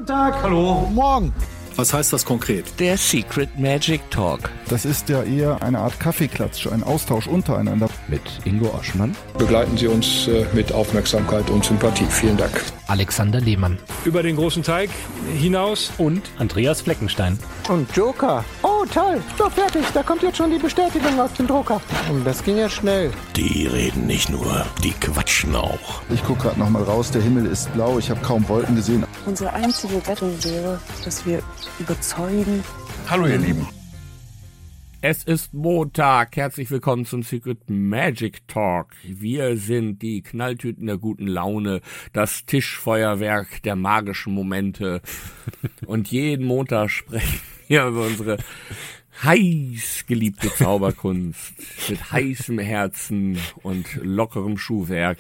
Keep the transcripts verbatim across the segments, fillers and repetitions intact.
Guten Tag. Hallo. Morgen. Was heißt das konkret? Der Secret Magic Talk. Das ist ja eher eine Art Kaffeeklatsch, ein Austausch untereinander. Mit Ingo Oschmann. Begleiten Sie uns äh, mit Aufmerksamkeit und Sympathie. Vielen Dank. Alexander Lehmann. Über den großen Teig hinaus. Und Andreas Fleckenstein. Und Joker. Oh, toll. So, fertig. Da kommt jetzt schon die Bestätigung aus dem Drucker. Und das ging ja schnell. Die reden nicht nur, die quatschen auch. Ich gucke gerade noch mal raus. Der Himmel ist blau. Ich habe kaum Wolken gesehen. Unsere einzige Rettung wäre, dass wir überzeugen. Hallo ihr Lieben. Es ist Montag. Herzlich willkommen zum Secret Magic Talk. Wir sind die Knalltüten der guten Laune, das Tischfeuerwerk der magischen Momente. Und jeden Montag sprechen wir über unsere heiß geliebte Zauberkunst mit heißem Herzen und lockerem Schuhwerk.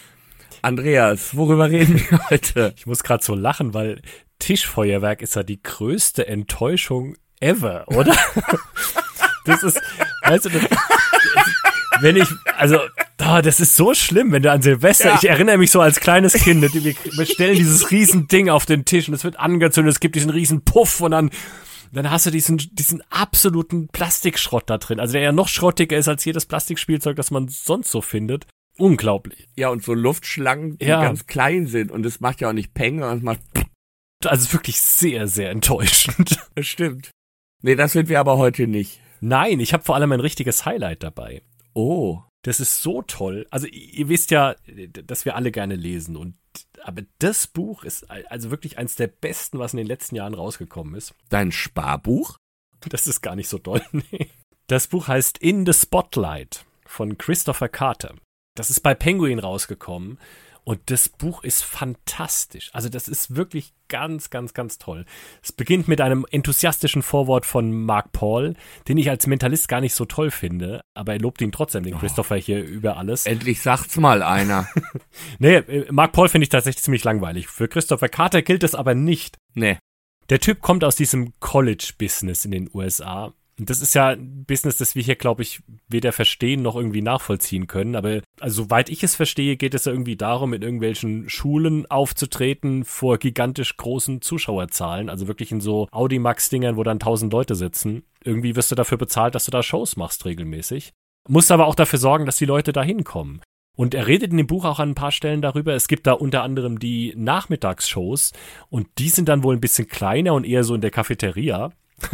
Andreas, worüber reden wir heute? Ich muss gerade so lachen, weil Tischfeuerwerk ist ja die größte Enttäuschung ever, oder? Das ist, weißt du, das, wenn ich, also, oh, das ist so schlimm, wenn du an Silvester, ja. Ich erinnere mich so als kleines Kind, wir stellen dieses riesen Ding auf den Tisch und es wird angezündet, es gibt diesen riesen Puff und dann, dann hast du diesen, diesen absoluten Plastikschrott da drin, also der ja noch schrottiger ist als jedes Plastikspielzeug, das man sonst so findet. Unglaublich. Ja, und so Luftschlangen, die ja. ganz klein sind und es macht ja auch nicht Peng, sondern es macht also wirklich sehr, sehr enttäuschend. Das stimmt. Nee, das sind wir aber heute nicht. Nein, ich habe vor allem ein richtiges Highlight dabei. Oh. Das ist so toll. Also ihr wisst ja, dass wir alle gerne lesen. Und aber das Buch ist also wirklich eins der besten, was in den letzten Jahren rausgekommen ist. Dein Sparbuch? Das ist gar nicht so doll. Nee. Das Buch heißt In the Spotlight von Christopher Carter. Das ist bei Penguin rausgekommen. Und das Buch ist fantastisch. Also das ist wirklich ganz, ganz, ganz toll. Es beginnt mit einem enthusiastischen Vorwort von Mark Paul, den ich als Mentalist gar nicht so toll finde. Aber er lobt ihn trotzdem, den Christopher, hier über alles. Endlich sagt's mal einer. Nee, Mark Paul finde ich tatsächlich ziemlich langweilig. Für Christopher Carter gilt das aber nicht. Nee. Der Typ kommt aus diesem College-Business in den U S A. Und das ist ja ein Business, das wir hier, glaube ich, weder verstehen noch irgendwie nachvollziehen können. Aber also, soweit ich es verstehe, geht es ja irgendwie darum, in irgendwelchen Schulen aufzutreten vor gigantisch großen Zuschauerzahlen. Also wirklich in so Audimax-Dingern, wo dann tausend Leute sitzen. Irgendwie wirst du dafür bezahlt, dass du da Shows machst regelmäßig. Musst aber auch dafür sorgen, dass die Leute da hinkommen. Und er redet in dem Buch auch an ein paar Stellen darüber. Es gibt da unter anderem die Nachmittagsshows. Und die sind dann wohl ein bisschen kleiner und eher so in der Cafeteria.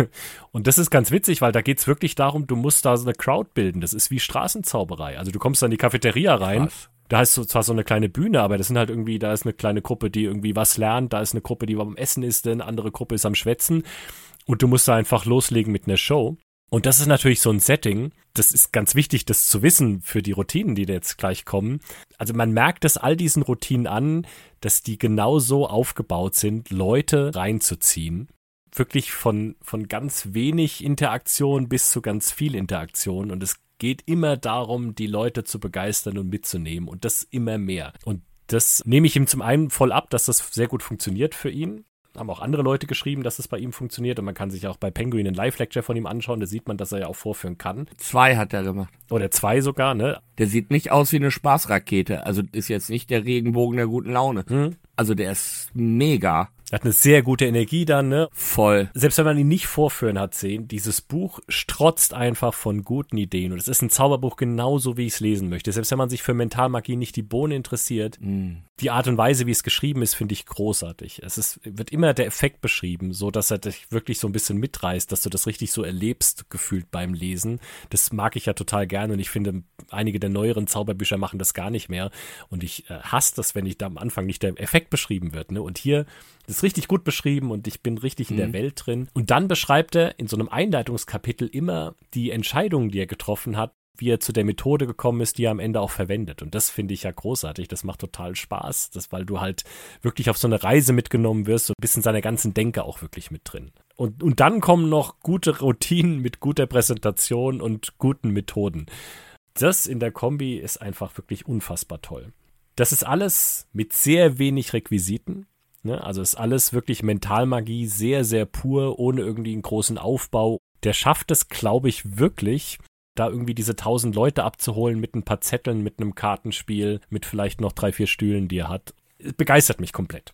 Und das ist ganz witzig, weil da geht's wirklich darum, du musst da so eine Crowd bilden. Das ist wie Straßenzauberei. Also du kommst da in die Cafeteria rein, Krass. Da ist so, zwar so eine kleine Bühne, aber das sind halt irgendwie, da ist eine kleine Gruppe, die irgendwie was lernt, da ist eine Gruppe, die beim Essen ist, eine andere Gruppe ist am Schwätzen und du musst da einfach loslegen mit einer Show. Und das ist natürlich so ein Setting, das ist ganz wichtig, das zu wissen für die Routinen, die da jetzt gleich kommen. Also man merkt es all diesen Routinen an, dass die genau so aufgebaut sind, Leute reinzuziehen. Wirklich von, von ganz wenig Interaktion bis zu ganz viel Interaktion. Und es geht immer darum, die Leute zu begeistern und mitzunehmen. Und das immer mehr. Und das nehme ich ihm zum einen voll ab, dass das sehr gut funktioniert für ihn. Haben auch andere Leute geschrieben, dass das bei ihm funktioniert. Und man kann sich auch bei Penguin einen Live-Lecture von ihm anschauen. Da sieht man, dass er ja auch vorführen kann. Zwei hat er gemacht. Oder zwei sogar, ne? Der sieht nicht aus wie eine Spaßrakete. Also ist jetzt nicht der Regenbogen der guten Laune. Hm. Also der ist mega. Er hat eine sehr gute Energie dann, ne? Voll. Selbst wenn man ihn nicht vorführen hat sehen, dieses Buch strotzt einfach von guten Ideen. Und es ist ein Zauberbuch genauso, wie ich es lesen möchte. Selbst wenn man sich für Mentalmagie nicht die Bohne interessiert, mm. die Art und Weise, wie es geschrieben ist, finde ich großartig. Es ist, wird immer der Effekt beschrieben, so dass er dich wirklich so ein bisschen mitreißt, dass du das richtig so erlebst, gefühlt beim Lesen. Das mag ich ja total gerne und ich finde, einige der neueren Zauberbücher machen das gar nicht mehr. Und ich äh, hasse das, wenn ich da am Anfang nicht der Effekt beschrieben wird, ne? Und hier das ist richtig gut beschrieben und ich bin richtig in mhm. der Welt drin. Und dann beschreibt er in so einem Einleitungskapitel immer die Entscheidungen, die er getroffen hat, wie er zu der Methode gekommen ist, die er am Ende auch verwendet. Und das finde ich ja großartig. Das macht total Spaß, das, weil du halt wirklich auf so eine Reise mitgenommen wirst und bist in seiner ganzen Denke auch wirklich mit drin. Und, und dann kommen noch gute Routinen mit guter Präsentation und guten Methoden. Das in der Kombi ist einfach wirklich unfassbar toll. Das ist alles mit sehr wenig Requisiten. Ne? Also ist alles wirklich Mentalmagie, sehr, sehr pur, ohne irgendwie einen großen Aufbau. Der schafft es, glaube ich, wirklich, da irgendwie diese tausend Leute abzuholen mit ein paar Zetteln, mit einem Kartenspiel, mit vielleicht noch drei, vier Stühlen, die er hat. Begeistert mich komplett.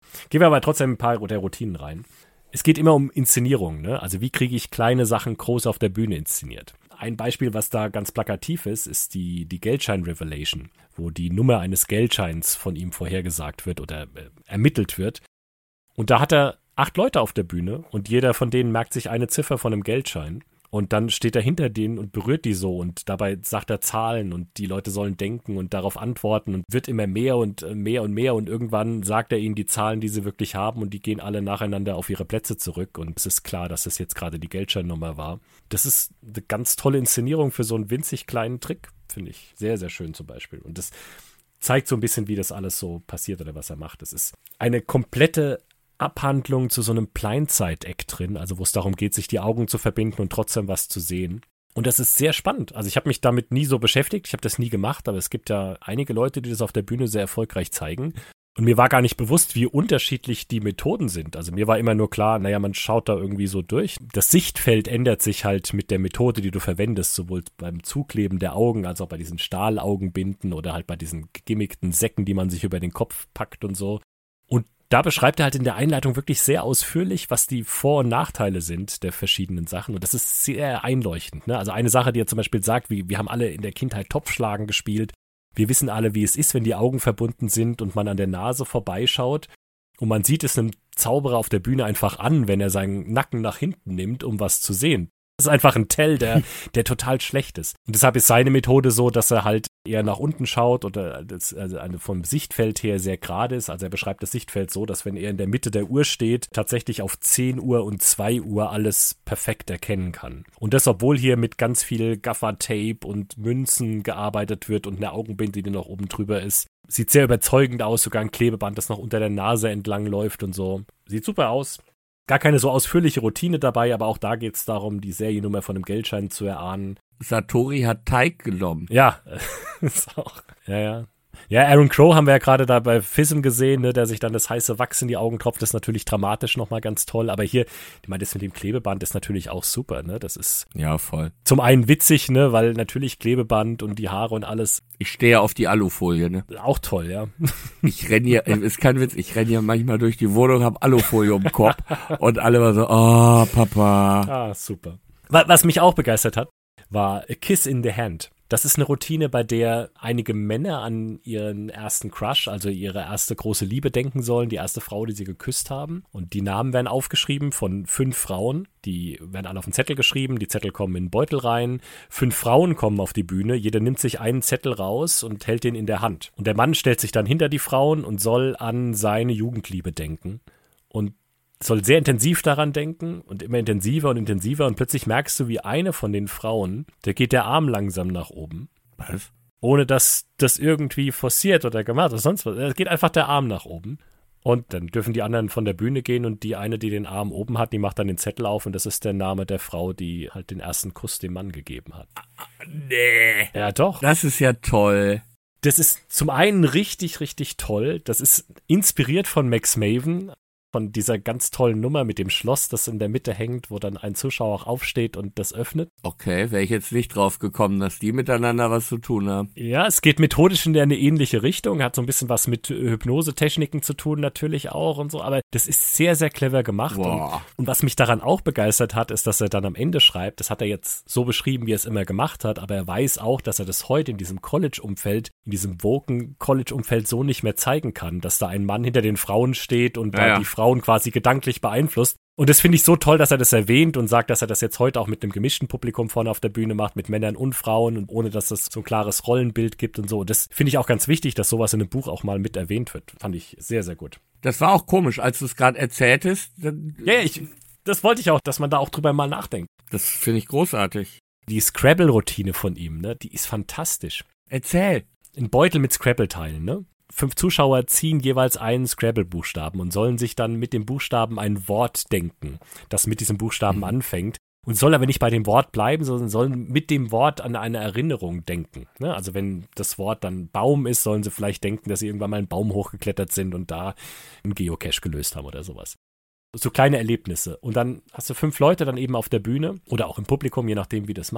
Gehen wir aber trotzdem ein paar der Routinen rein. Es geht immer um Inszenierung, ne? Also wie kriege ich kleine Sachen groß auf der Bühne inszeniert? Ein Beispiel, was da ganz plakativ ist, ist die, die Geldschein-Revelation, wo die Nummer eines Geldscheins von ihm vorhergesagt wird oder äh, ermittelt wird. Und da hat er acht Leute auf der Bühne und jeder von denen merkt sich eine Ziffer von einem Geldschein. Und dann steht er hinter denen und berührt die so und dabei sagt er Zahlen und die Leute sollen denken und darauf antworten und wird immer mehr und mehr und mehr und irgendwann sagt er ihnen die Zahlen, die sie wirklich haben und die gehen alle nacheinander auf ihre Plätze zurück und es ist klar, dass das jetzt gerade die Geldscheinnummer war. Das ist eine ganz tolle Inszenierung für so einen winzig kleinen Trick, finde ich. Sehr, sehr schön zum Beispiel. Und das zeigt so ein bisschen, wie das alles so passiert oder was er macht. Das ist eine komplette Abhandlung zu so einem Blindside-Eck drin, also wo es darum geht, sich die Augen zu verbinden und trotzdem was zu sehen. Und das ist sehr spannend. Also ich habe mich damit nie so beschäftigt, ich habe das nie gemacht, aber es gibt ja einige Leute, die das auf der Bühne sehr erfolgreich zeigen. Und mir war gar nicht bewusst, wie unterschiedlich die Methoden sind. Also mir war immer nur klar, naja, man schaut da irgendwie so durch. Das Sichtfeld ändert sich halt mit der Methode, die du verwendest, sowohl beim Zukleben der Augen, als auch bei diesen Stahlaugenbinden oder halt bei diesen gegimmickten Säcken, die man sich über den Kopf packt und so. Und da beschreibt er halt in der Einleitung wirklich sehr ausführlich, was die Vor- und Nachteile sind der verschiedenen Sachen. Und das ist sehr einleuchtend, ne? Also eine Sache, die er zum Beispiel sagt, wie, wir haben alle in der Kindheit Topfschlagen gespielt. Wir wissen alle, wie es ist, wenn die Augen verbunden sind und man an der Nase vorbeischaut. Und man sieht es einem Zauberer auf der Bühne einfach an, wenn er seinen Nacken nach hinten nimmt, um was zu sehen. Das ist einfach ein Tell, der, der total schlecht ist. Und deshalb ist seine Methode so, dass er halt eher nach unten schaut oder das, also vom Sichtfeld her sehr gerade ist. Also er beschreibt das Sichtfeld so, dass wenn er in der Mitte der Uhr steht, tatsächlich auf zehn Uhr und zwei Uhr alles perfekt erkennen kann. Und das, obwohl hier mit ganz viel Gaffer-Tape und Münzen gearbeitet wird und eine Augenbinde, die noch oben drüber ist. Sieht sehr überzeugend aus, sogar ein Klebeband, das noch unter der Nase entlang läuft und so. Sieht super aus. Gar keine so ausführliche Routine dabei, aber auch da geht es darum, die Seriennummer von einem Geldschein zu erahnen. Satori hat Teig genommen. Ja, ist auch, ja, ja. Ja, Aaron Crow haben wir ja gerade da bei Fism gesehen, ne, der sich dann das heiße Wachs in die Augen tropft, das ist natürlich dramatisch nochmal ganz toll, aber hier, ich meine, das mit dem Klebeband ist natürlich auch super, ne, das ist ja voll. Zum einen witzig, ne, weil natürlich Klebeband und die Haare und alles. Ich stehe auf die Alufolie, ne. Auch toll, ja. Ich renne hier, ist kein Witz, ich renne hier manchmal durch die Wohnung, hab Alufolie um den Kopf und alle war so, oh, Papa. Ah, super. Was mich auch begeistert hat, war A Kiss in the Hand. Das ist eine Routine, bei der einige Männer an ihren ersten Crush, also ihre erste große Liebe denken sollen, die erste Frau, die sie geküsst haben. Und die Namen werden aufgeschrieben von fünf Frauen. Die werden alle auf einen Zettel geschrieben, die Zettel kommen in einen Beutel rein. Fünf Frauen kommen auf die Bühne, jeder nimmt sich einen Zettel raus und hält den in der Hand. Und der Mann stellt sich dann hinter die Frauen und soll an seine Jugendliebe denken. Und soll sehr intensiv daran denken und immer intensiver und intensiver und plötzlich merkst du, wie eine von den Frauen, da geht der Arm langsam nach oben. Was? Ohne dass das irgendwie forciert oder gemacht oder sonst was. Es geht einfach der Arm nach oben. Und dann dürfen die anderen von der Bühne gehen und die eine, die den Arm oben hat, die macht dann den Zettel auf und das ist der Name der Frau, die halt den ersten Kuss dem Mann gegeben hat. Nee. Ja, doch. Das ist ja toll. Das ist zum einen richtig, richtig toll. Das ist inspiriert von Max Maven. Von dieser ganz tollen Nummer mit dem Schloss, das in der Mitte hängt, wo dann ein Zuschauer auch aufsteht und das öffnet. Okay, wäre ich jetzt nicht drauf gekommen, dass die miteinander was zu tun haben. Ja, es geht methodisch in eine ähnliche Richtung, hat so ein bisschen was mit Hypnosetechniken zu tun natürlich auch und so, aber das ist sehr, sehr clever gemacht. Und, und was mich daran auch begeistert hat, ist, dass er dann am Ende schreibt, das hat er jetzt so beschrieben, wie er es immer gemacht hat, aber er weiß auch, dass er das heute in diesem College-Umfeld, in diesem Woken-College-Umfeld so nicht mehr zeigen kann, dass da ein Mann hinter den Frauen steht und ja, da ja. die Frauen quasi gedanklich beeinflusst. Und das finde ich so toll, dass er das erwähnt und sagt, dass er das jetzt heute auch mit einem gemischten Publikum vorne auf der Bühne macht, mit Männern und Frauen und ohne, dass es so ein klares Rollenbild gibt und so. Und das finde ich auch ganz wichtig, dass sowas in einem Buch auch mal mit erwähnt wird. Fand ich sehr, sehr gut. Das war auch komisch, als du es gerade erzähltest. Dann ja, ich, das wollte ich auch, dass man da auch drüber mal nachdenkt. Das finde ich großartig. Die Scrabble-Routine von ihm, ne, die ist fantastisch. Erzähl. Ein Beutel mit Scrabble-Teilen, ne? Fünf Zuschauer ziehen jeweils einen Scrabble-Buchstaben und sollen sich dann mit dem Buchstaben ein Wort denken, das mit diesem Buchstaben mhm. anfängt. Und soll aber nicht bei dem Wort bleiben, sondern sollen mit dem Wort an eine Erinnerung denken. Ne? Also wenn das Wort dann Baum ist, sollen sie vielleicht denken, dass sie irgendwann mal einen Baum hochgeklettert sind und da einen Geocache gelöst haben oder sowas. So kleine Erlebnisse. Und dann hast du fünf Leute dann eben auf der Bühne oder auch im Publikum, je nachdem, wie du das machst.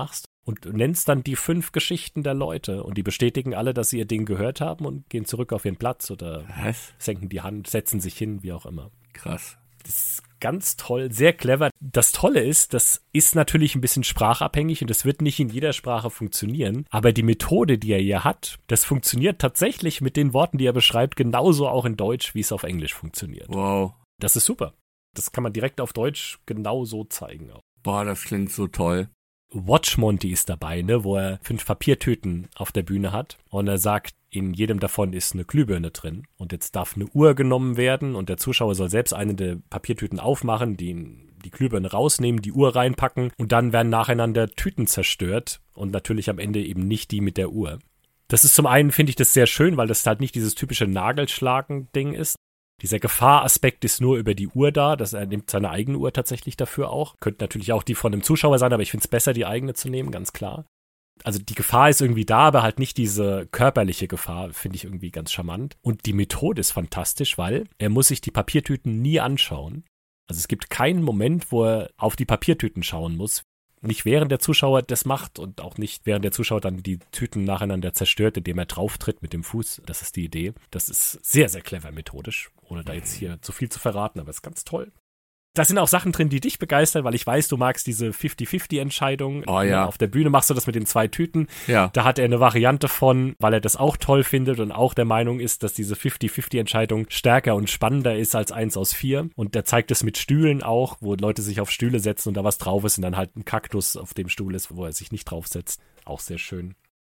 und du nennst dann die fünf Geschichten der Leute und die bestätigen alle, dass sie ihr Ding gehört haben und gehen zurück auf ihren Platz oder Was? senken die Hand, setzen sich hin, wie auch immer. Krass. Das ist ganz toll, sehr clever. Das Tolle ist, das ist natürlich ein bisschen sprachabhängig und das wird nicht in jeder Sprache funktionieren, aber die Methode, die er hier hat, das funktioniert tatsächlich mit den Worten, die er beschreibt, genauso auch in Deutsch, wie es auf Englisch funktioniert. Wow. Das ist super. Das kann man direkt auf Deutsch genau so zeigen. Boah, das klingt so toll. Watch Monty ist dabei, ne, wo er fünf Papiertüten auf der Bühne hat und er sagt, in jedem davon ist eine Glühbirne drin und jetzt darf eine Uhr genommen werden und der Zuschauer soll selbst eine der Papiertüten aufmachen, die, die Glühbirne rausnehmen, die Uhr reinpacken und dann werden nacheinander Tüten zerstört und natürlich am Ende eben nicht die mit der Uhr. Das ist zum einen, finde ich das sehr schön, weil das halt nicht dieses typische Nagelschlagen-Ding ist. Dieser Gefahr-Aspekt ist nur über die Uhr da, dass er nimmt seine eigene Uhr tatsächlich dafür auch. Könnte natürlich auch die von einem Zuschauer sein, aber ich finde es besser, die eigene zu nehmen, ganz klar. Also die Gefahr ist irgendwie da, aber halt nicht diese körperliche Gefahr, finde ich irgendwie ganz charmant. Und die Methode ist fantastisch, weil er muss sich die Papiertüten nie anschauen. Also es gibt keinen Moment, wo er auf die Papiertüten schauen muss. Nicht während der Zuschauer das macht und auch nicht während der Zuschauer dann die Tüten nacheinander zerstört, indem er drauftritt mit dem Fuß. Das ist die Idee. Das ist sehr, sehr clever methodisch, ohne da jetzt hier zu viel zu verraten, aber es ist ganz toll. Da sind auch Sachen drin, die dich begeistern, weil ich weiß, du magst diese fünfzig fünfzig Entscheidung. Oh ja. Auf der Bühne machst du das mit den zwei Tüten. Ja. Da hat er eine Variante von, weil er das auch toll findet und auch der Meinung ist, dass diese fünfzig fünfzig Entscheidung stärker und spannender ist als eins aus vier. Und der zeigt es mit Stühlen auch, wo Leute sich auf Stühle setzen und da was drauf ist und dann halt ein Kaktus auf dem Stuhl ist, wo er sich nicht draufsetzt. Auch sehr schön.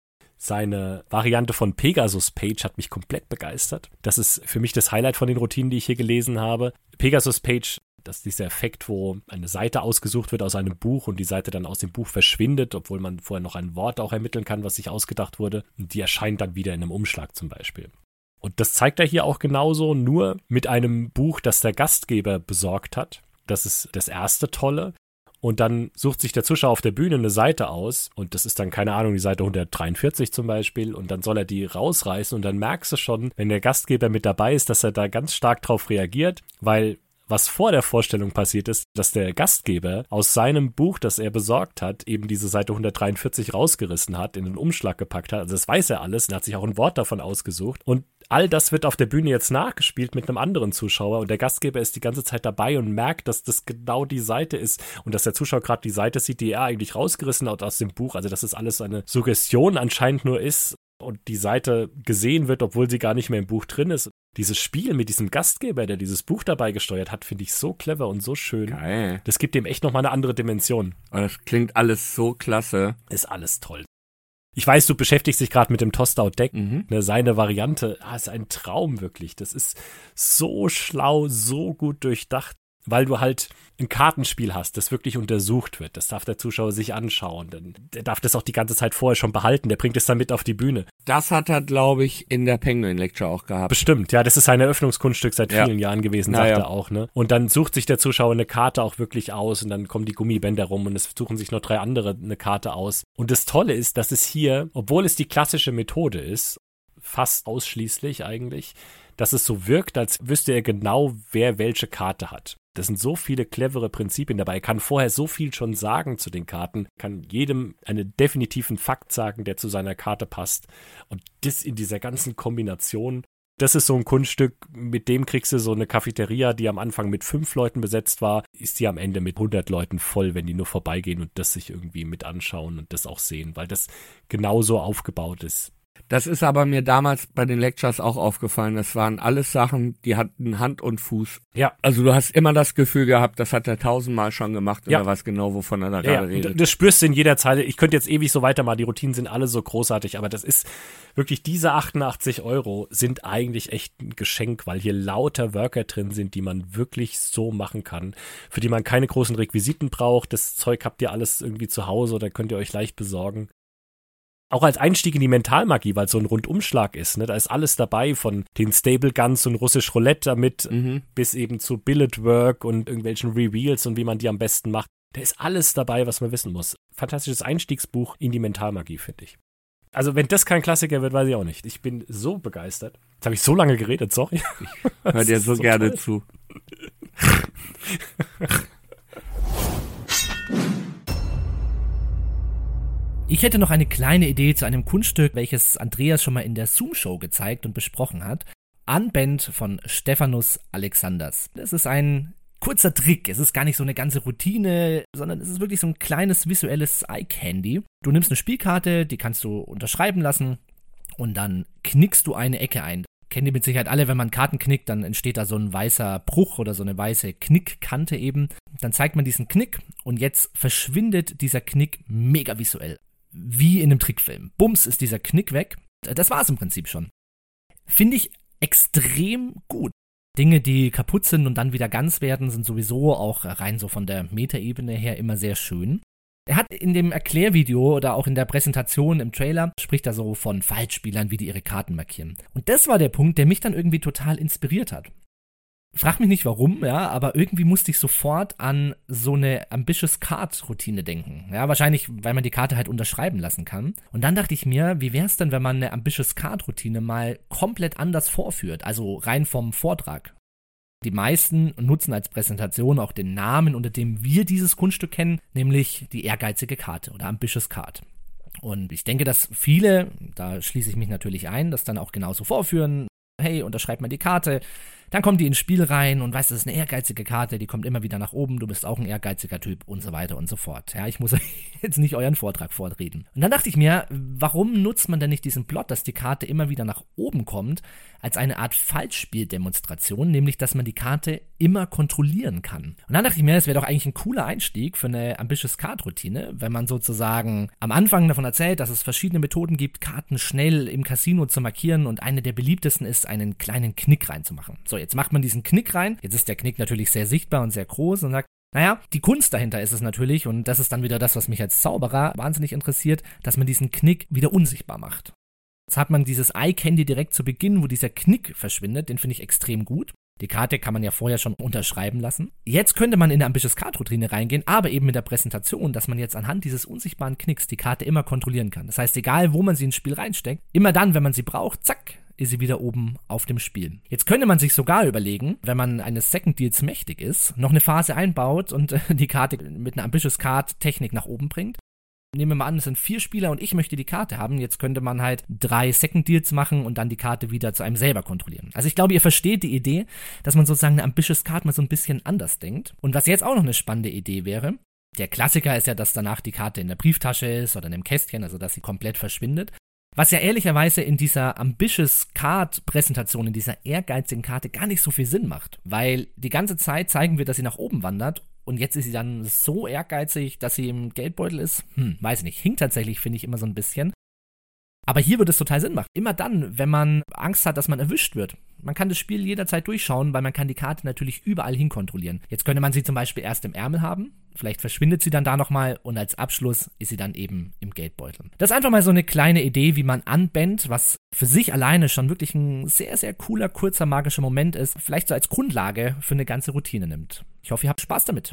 Seine Variante von Pegasus Page hat mich komplett begeistert. Das ist für mich das Highlight von den Routinen, die ich hier gelesen habe. Pegasus Page, das ist dieser Effekt, wo eine Seite ausgesucht wird aus einem Buch und die Seite dann aus dem Buch verschwindet, obwohl man vorher noch ein Wort auch ermitteln kann, was sich ausgedacht wurde. Und die erscheint dann wieder in einem Umschlag zum Beispiel. Und das zeigt er hier auch genauso, nur mit einem Buch, das der Gastgeber besorgt hat. Das ist das erste Tolle. Und dann sucht sich der Zuschauer auf der Bühne eine Seite aus und das ist dann, keine Ahnung, die Seite hundertdreiundvierzig zum Beispiel und dann soll er die rausreißen und dann merkst du schon, wenn der Gastgeber mit dabei ist, dass er da ganz stark drauf reagiert, weil was vor der Vorstellung passiert ist, dass der Gastgeber aus seinem Buch, das er besorgt hat, eben diese Seite hundertdreiundvierzig rausgerissen hat, in den Umschlag gepackt hat. Also das weiß er alles und hat sich auch ein Wort davon ausgesucht. Und all das wird auf der Bühne jetzt nachgespielt mit einem anderen Zuschauer und der Gastgeber ist die ganze Zeit dabei und merkt, dass das genau die Seite ist und dass der Zuschauer gerade die Seite sieht, die er eigentlich rausgerissen hat aus dem Buch. Also dass das alles eine Suggestion anscheinend nur ist und die Seite gesehen wird, obwohl sie gar nicht mehr im Buch drin ist. Dieses Spiel mit diesem Gastgeber, der dieses Buch dabei gesteuert hat, finde ich so clever und so schön. Geil. Das gibt dem echt nochmal eine andere Dimension. Und das klingt alles so klasse. Ist alles toll. Ich weiß, du beschäftigst dich gerade mit dem Tossed-Out-Deck. Mhm. Ne, seine Variante, ah, ist ein Traum wirklich. Das ist so schlau, so gut durchdacht, weil du halt ein Kartenspiel hast, das wirklich untersucht wird. Das darf der Zuschauer sich anschauen. Denn der darf das auch die ganze Zeit vorher schon behalten. Der bringt es dann mit auf die Bühne. Das hat er, glaube ich, in der Penguin Lecture auch gehabt. Bestimmt, ja, das ist sein Eröffnungskunststück seit ja. vielen Jahren gewesen, Na, sagt ja. er auch, ne? Und dann sucht sich der Zuschauer eine Karte auch wirklich aus und dann kommen die Gummibänder rum und es suchen sich noch drei andere eine Karte aus. Und das Tolle ist, dass es hier, obwohl es die klassische Methode ist, fast ausschließlich eigentlich, dass es so wirkt, als wüsste er genau, wer welche Karte hat. Das sind so viele clevere Prinzipien dabei. Er kann vorher so viel schon sagen zu den Karten, kann jedem einen definitiven Fakt sagen, der zu seiner Karte passt. Und das in dieser ganzen Kombination, das ist so ein Kunststück, mit dem kriegst du so eine Cafeteria, die am Anfang mit fünf Leuten besetzt war, ist die am Ende mit hundert Leuten voll, wenn die nur vorbeigehen und das sich irgendwie mit anschauen und das auch sehen, weil das genauso aufgebaut ist. Das ist aber mir damals bei den Lectures auch aufgefallen. Das waren alles Sachen, die hatten Hand und Fuß. Ja. Also du hast immer das Gefühl gehabt, das hat er tausendmal schon gemacht und ja. er weiß genau, wovon er da ja, gerade ja. redet. Das spürst du in jeder Zeile. Ich könnte jetzt ewig so weitermachen. Die Routinen sind alle so großartig, aber das ist wirklich, diese achtundachtzig Euro sind eigentlich echt ein Geschenk, weil hier lauter Worker drin sind, die man wirklich so machen kann, für die man keine großen Requisiten braucht. Das Zeug habt ihr alles irgendwie zu Hause oder könnt ihr euch leicht besorgen. Auch als Einstieg in die Mentalmagie, weil es so ein Rundumschlag ist, ne? Da ist alles dabei, von den Stable Guns und Russisch Roulette damit, Mhm. bis eben zu Billet Work und irgendwelchen Reveals und wie man die am besten macht. Da ist alles dabei, was man wissen muss. Fantastisches Einstiegsbuch in die Mentalmagie, finde ich. Also wenn das kein Klassiker wird, weiß ich auch nicht. Ich bin so begeistert. Jetzt habe ich so lange geredet, sorry. Ich höre dir so, so gerne toll. zu. Ich hätte noch eine kleine Idee zu einem Kunststück, welches Andreas schon mal in der Zoom-Show gezeigt und besprochen hat. Unbent von Stephanus Alexanders. Das ist ein kurzer Trick. Es ist gar nicht so eine ganze Routine, sondern es ist wirklich so ein kleines visuelles Eye-Candy. Du nimmst eine Spielkarte, die kannst du unterschreiben lassen und dann knickst du eine Ecke ein. Kennen die mit Sicherheit alle, wenn man Karten knickt, dann entsteht da so ein weißer Bruch oder so eine weiße Knickkante eben. Dann zeigt man diesen Knick und jetzt verschwindet dieser Knick mega visuell. Wie in einem Trickfilm. Bums ist dieser Knick weg. Das war es im Prinzip schon. Finde ich extrem gut. Dinge, die kaputt sind und dann wieder ganz werden, sind sowieso auch rein so von der Metaebene her immer sehr schön. Er hat in dem Erklärvideo oder auch in der Präsentation im Trailer, spricht er so von Falschspielern, wie die ihre Karten markieren. Und das war der Punkt, der mich dann irgendwie total inspiriert hat. Frag mich nicht warum, ja, aber irgendwie musste ich sofort an so eine Ambitious Card Routine denken. Ja, wahrscheinlich, weil man die Karte halt unterschreiben lassen kann. Und dann dachte ich mir, wie wär's denn, wenn man eine Ambitious Card Routine mal komplett anders vorführt, also rein vom Vortrag. Die meisten nutzen als Präsentation auch den Namen, unter dem wir dieses Kunststück kennen, nämlich die ehrgeizige Karte oder Ambitious Card. Und ich denke, dass viele, da schließe ich mich natürlich ein, das dann auch genauso vorführen. Hey, unterschreib mal die Karte. Dann kommt die ins Spiel rein und weißt, das ist eine ehrgeizige Karte, die kommt immer wieder nach oben, du bist auch ein ehrgeiziger Typ und so weiter und so fort. Ja, ich muss jetzt nicht euren Vortrag vorreden. Und dann dachte ich mir, warum nutzt man denn nicht diesen Plot, dass die Karte immer wieder nach oben kommt, als eine Art Falschspieldemonstration, nämlich, dass man die Karte immer kontrollieren kann. Und dann dachte ich mir, es wäre doch eigentlich ein cooler Einstieg für eine Ambitious Card Routine, wenn man sozusagen am Anfang davon erzählt, dass es verschiedene Methoden gibt, Karten schnell im Casino zu markieren und eine der beliebtesten ist, einen kleinen Knick reinzumachen. So, jetzt macht man diesen Knick rein, jetzt ist der Knick natürlich sehr sichtbar und sehr groß und sagt, naja, die Kunst dahinter ist es natürlich, und das ist dann wieder das, was mich als Zauberer wahnsinnig interessiert, dass man diesen Knick wieder unsichtbar macht. Jetzt hat man dieses Eye-Candy direkt zu Beginn, wo dieser Knick verschwindet, den finde ich extrem gut. Die Karte kann man ja vorher schon unterschreiben lassen. Jetzt könnte man in der Ambitious Card Routine reingehen, aber eben mit der Präsentation, dass man jetzt anhand dieses unsichtbaren Knicks die Karte immer kontrollieren kann. Das heißt, egal wo man sie ins Spiel reinsteckt, immer dann, wenn man sie braucht, zack, ist sie wieder oben auf dem Spiel. Jetzt könnte man sich sogar überlegen, wenn man eines Second Deals mächtig ist, noch eine Phase einbaut und die Karte mit einer Ambitious Card Technik nach oben bringt. Nehmen wir mal an, es sind vier Spieler und ich möchte die Karte haben. Jetzt könnte man halt drei Second Deals machen und dann die Karte wieder zu einem selber kontrollieren. Also ich glaube, ihr versteht die Idee, dass man sozusagen eine Ambitious Card mal so ein bisschen anders denkt. Und was jetzt auch noch eine spannende Idee wäre, der Klassiker ist ja, dass danach die Karte in der Brieftasche ist oder in einem Kästchen, also dass sie komplett verschwindet. Was ja ehrlicherweise in dieser Ambitious Card Präsentation, in dieser ehrgeizigen Karte gar nicht so viel Sinn macht. Weil die ganze Zeit zeigen wir, dass sie nach oben wandert. Und jetzt ist sie dann so ehrgeizig, dass sie im Geldbeutel ist? Hm, weiß nicht. Hinkt tatsächlich, finde ich, immer so ein bisschen. Aber hier würde es total Sinn machen. Immer dann, wenn man Angst hat, dass man erwischt wird. Man kann das Spiel jederzeit durchschauen, weil man kann die Karte natürlich überall hin kontrollieren. Jetzt könnte man sie zum Beispiel erst im Ärmel haben. Vielleicht verschwindet sie dann da nochmal und als Abschluss ist sie dann eben im Geldbeutel. Das ist einfach mal so eine kleine Idee, wie man Unbent, was für sich alleine schon wirklich ein sehr, sehr cooler, kurzer, magischer Moment ist, vielleicht so als Grundlage für eine ganze Routine nimmt. Ich hoffe, ihr habt Spaß damit.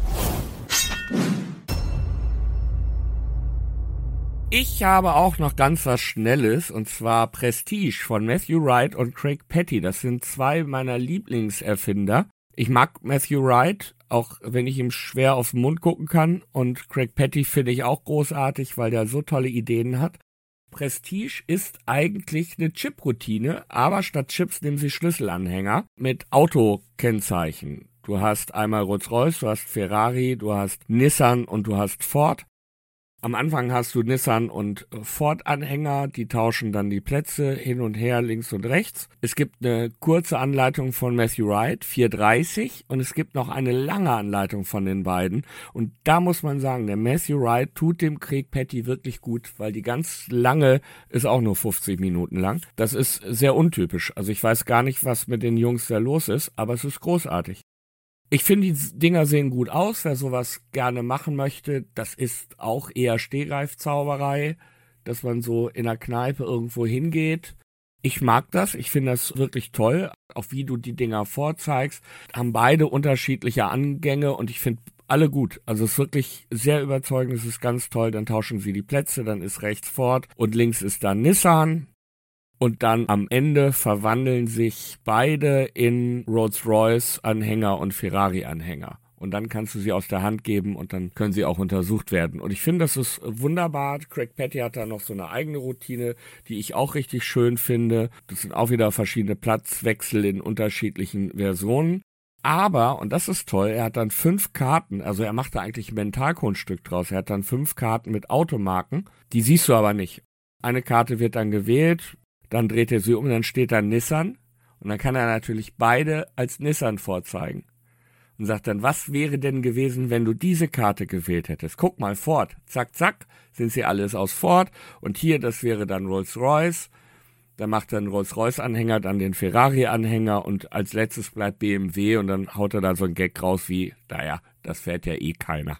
Ich habe auch noch ganz was Schnelles, und zwar Prestige von Matthew Wright und Craig Petty. Das sind zwei meiner Lieblingserfinder. Ich mag Matthew Wright, auch wenn ich ihm schwer auf den Mund gucken kann. Und Craig Petty finde ich auch großartig, weil der so tolle Ideen hat. Prestige ist eigentlich eine Chip-Routine, aber statt Chips nehmen sie Schlüsselanhänger mit Autokennzeichen. Du hast einmal Rolls-Royce, du hast Ferrari, du hast Nissan und du hast Ford. Am Anfang hast du Nissan und Ford-Anhänger, die tauschen dann die Plätze hin und her, links und rechts. Es gibt eine kurze Anleitung von Matthew Wright, vier dreißig, und es gibt noch eine lange Anleitung von den beiden. Und da muss man sagen, der Matthew Wright tut dem Craig Petty wirklich gut, weil die ganz lange ist auch nur fünfzig Minuten lang. Das ist sehr untypisch. Also ich weiß gar nicht, was mit den Jungs da los ist, aber es ist großartig. Ich finde, die Dinger sehen gut aus. Wer sowas gerne machen möchte, das ist auch eher Stehgreifzauberei, dass man so in der Kneipe irgendwo hingeht. Ich mag das. Ich finde das wirklich toll. Auch wie du die Dinger vorzeigst, haben beide unterschiedliche Angänge und ich finde alle gut. Also es ist wirklich sehr überzeugend. Es ist ganz toll. Dann tauschen sie die Plätze. Dann ist rechts Ford und links ist dann Nissan. Und dann am Ende verwandeln sich beide in Rolls-Royce-Anhänger und Ferrari-Anhänger. Und dann kannst du sie aus der Hand geben und dann können sie auch untersucht werden. Und ich finde, das ist wunderbar. Craig Patty hat da noch so eine eigene Routine, die ich auch richtig schön finde. Das sind auch wieder verschiedene Platzwechsel in unterschiedlichen Versionen. Aber, und das ist toll, er hat dann fünf Karten, also er macht da eigentlich ein Mentalkunststück draus. Er hat dann fünf Karten mit Automarken, die siehst du aber nicht. Eine Karte wird dann gewählt, dann dreht er sie um, dann steht da Nissan. Und dann kann er natürlich beide als Nissan vorzeigen. Und sagt dann, was wäre denn gewesen, wenn du diese Karte gewählt hättest? Guck mal, Ford. Zack, zack, sind sie alles aus Ford. Und hier, das wäre dann Rolls-Royce. Dann macht er einen Rolls-Royce-Anhänger, dann den Ferrari-Anhänger und als letztes bleibt B M W und dann haut er da so einen Gag raus wie, naja, das fährt ja eh keiner.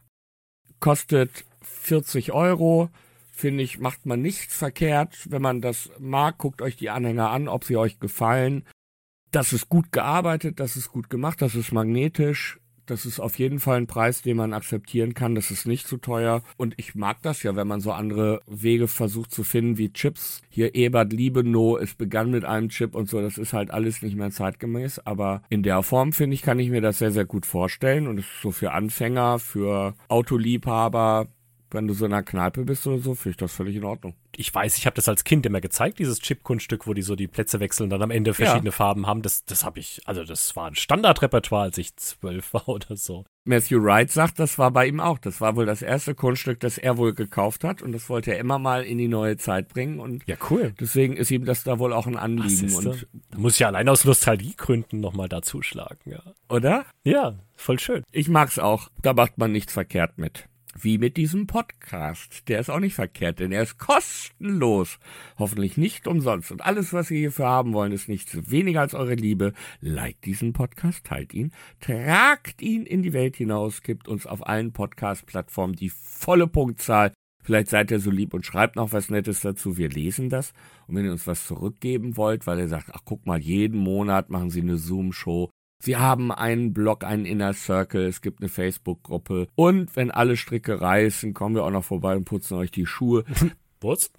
Kostet vierzig Euro. Finde ich, macht man nichts verkehrt. Wenn man das mag, guckt euch die Anhänger an, ob sie euch gefallen. Das ist gut gearbeitet, das ist gut gemacht, das ist magnetisch, das ist auf jeden Fall ein Preis, den man akzeptieren kann, das ist nicht zu teuer und ich mag das ja, wenn man so andere Wege versucht zu finden wie Chips. Hier Ebert Liebenow, es begann mit einem Chip und so, das ist halt alles nicht mehr zeitgemäß, aber in der Form, finde ich, kann ich mir das sehr, sehr gut vorstellen und es ist so für Anfänger, für Autoliebhaber, wenn du so in einer Kneipe bist oder so, finde ich das völlig in Ordnung. Ich weiß, ich habe das als Kind immer gezeigt, dieses Chip-Kunststück, wo die so die Plätze wechseln und dann am Ende verschiedene ja. Farben haben. Das, das habe ich, also das war ein Standardrepertoire, als ich zwölf war oder so. Matthew Wright sagt, das war bei ihm auch. Das war wohl das erste Kunststück, das er wohl gekauft hat und das wollte er immer mal in die neue Zeit bringen. Und ja, cool. Deswegen ist ihm das da wohl auch ein Anliegen. Und da muss ich ja allein aus Nostalgiegründen nochmal dazu schlagen, ja. Oder? Ja, voll schön. Ich mag's auch. Da macht man nichts verkehrt mit. Wie mit diesem Podcast. Der ist auch nicht verkehrt, denn er ist kostenlos. Hoffentlich nicht umsonst. Und alles, was Sie hierfür haben wollen, ist nichts weniger als eure Liebe. Liked diesen Podcast, teilt ihn, tragt ihn in die Welt hinaus, gibt uns auf allen Podcast-Plattformen die volle Punktzahl. Vielleicht seid ihr so lieb und schreibt noch was Nettes dazu. Wir lesen das. Und wenn ihr uns was zurückgeben wollt, weil ihr sagt, ach guck mal, jeden Monat machen Sie eine Zoom-Show. Sie haben einen Blog, einen Inner Circle, es gibt eine Facebook-Gruppe und wenn alle Stricke reißen, kommen wir auch noch vorbei und putzen euch die Schuhe. Was?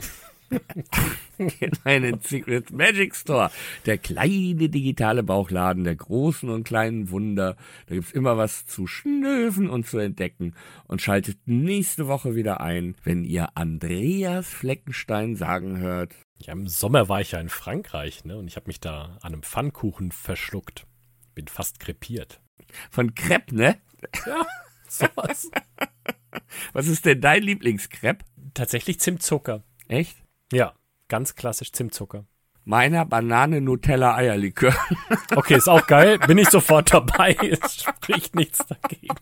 In einen Secret Magic Store, der kleine digitale Bauchladen der großen und kleinen Wunder. Da gibt's immer was zu schnüffeln und zu entdecken und schaltet nächste Woche wieder ein, wenn ihr Andreas Fleckenstein sagen hört. Ja, im Sommer war ich ja in Frankreich, ne, und ich habe mich da an einem Pfannkuchen verschluckt. Bin fast krepiert. Von Crepe, ne? Ja, sowas. Was ist denn dein Lieblingskrepp? Tatsächlich Zimtzucker. Echt? Ja, ganz klassisch Zimtzucker. Meiner Banane, Nutella, Eierlikör. Okay, ist auch geil. Bin ich sofort dabei. Es spricht nichts dagegen.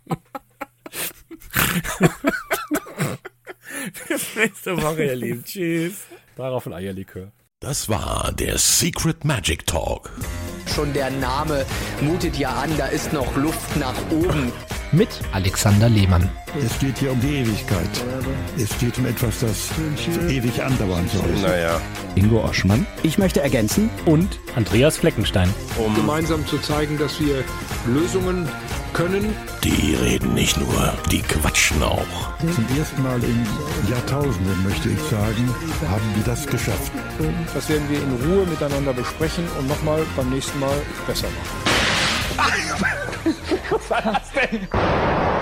Bis nächste Woche, ihr Lieben. Tschüss. Darauf ein Eierlikör. Das war der Secret Magic Talk. Schon der Name mutet ja an, da ist noch Luft nach oben. Mit Alexander Lehmann. Es geht hier um die Ewigkeit. Es geht um etwas, das ewig andauern soll. Naja. Ingo Oschmann. Ich möchte ergänzen. Und Andreas Fleckenstein. Um gemeinsam zu zeigen, dass wir Lösungen können. Die reden nicht nur, die quatschen auch. Zum ersten Mal in Jahrtausenden, möchte ich sagen, haben wir das geschafft. Das werden wir in Ruhe miteinander besprechen und nochmal beim nächsten Mal besser machen. Was war das denn?